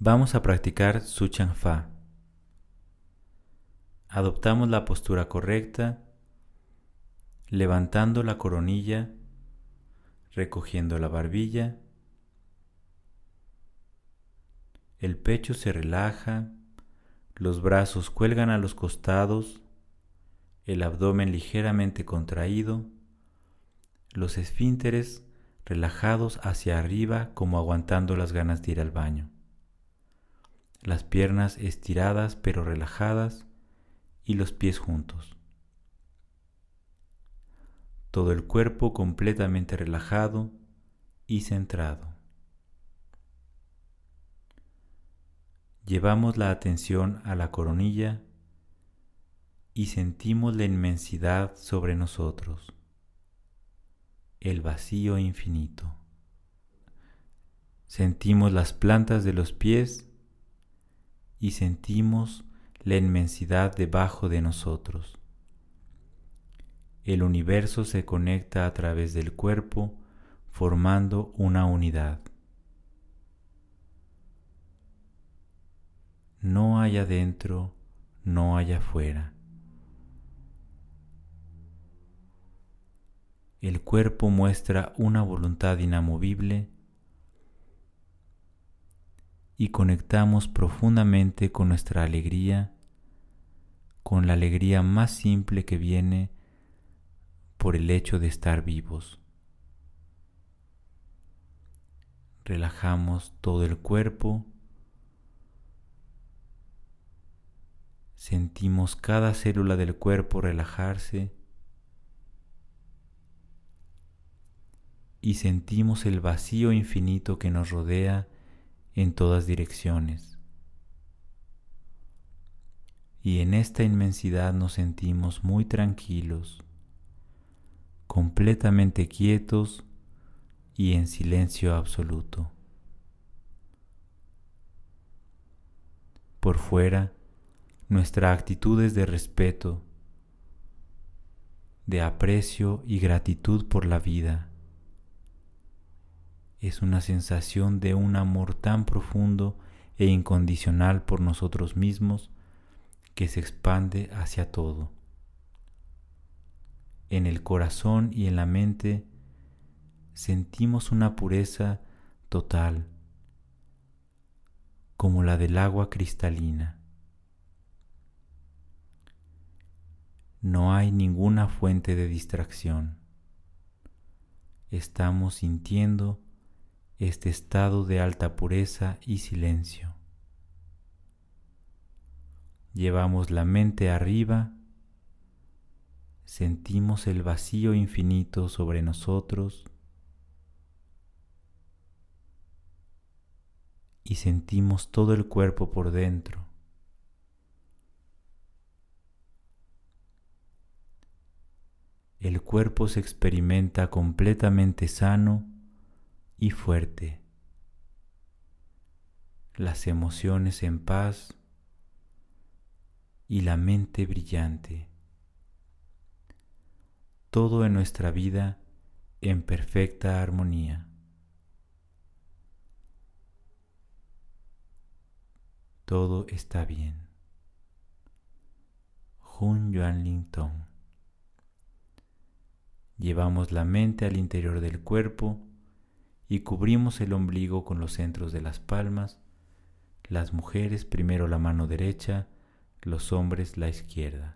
Vamos a practicar Su Chang Fa. Adoptamos la postura correcta, levantando la coronilla, recogiendo la barbilla. El pecho se relaja, los brazos cuelgan a los costados, el abdomen ligeramente contraído, los esfínteres relajados hacia arriba como aguantando las ganas de ir al baño. Las piernas estiradas pero relajadas y los pies juntos. Todo el cuerpo completamente relajado y centrado. Llevamos la atención a la coronilla y sentimos la inmensidad sobre nosotros, el vacío infinito. Sentimos las plantas de los pies y sentimos la inmensidad debajo de nosotros. El universo se conecta a través del cuerpo, formando una unidad. No hay adentro, no hay afuera. El cuerpo muestra una voluntad inamovible y conectamos profundamente con nuestra alegría, con la alegría más simple que viene por el hecho de estar vivos. Relajamos todo el cuerpo, sentimos cada célula del cuerpo relajarse y sentimos el vacío infinito que nos rodea en todas direcciones. Y en esta inmensidad nos sentimos muy tranquilos, completamente quietos y en silencio absoluto. Por fuera, nuestra actitud es de respeto, de aprecio y gratitud por la vida. Es una sensación de un amor tan profundo e incondicional por nosotros mismos que se expande hacia todo. En el corazón y en la mente sentimos una pureza total, como la del agua cristalina. No hay ninguna fuente de distracción. Estamos sintiendo este estado de alta pureza y silencio. Llevamos la mente arriba, sentimos el vacío infinito sobre nosotros y sentimos todo el cuerpo por dentro. El cuerpo se experimenta completamente sano y fuerte. Las emociones en paz y la mente brillante. Todo en nuestra vida en perfecta armonía. Todo está bien. Hun Yuan Ling Tong. Llevamos la mente al interior del cuerpo y cubrimos el ombligo con los centros de las palmas. Las mujeres primero la mano derecha, los hombres la izquierda.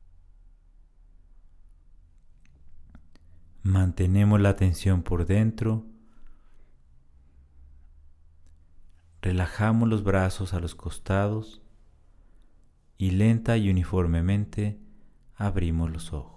Mantenemos la atención por dentro. Relajamos los brazos a los costados y lenta y uniformemente abrimos los ojos.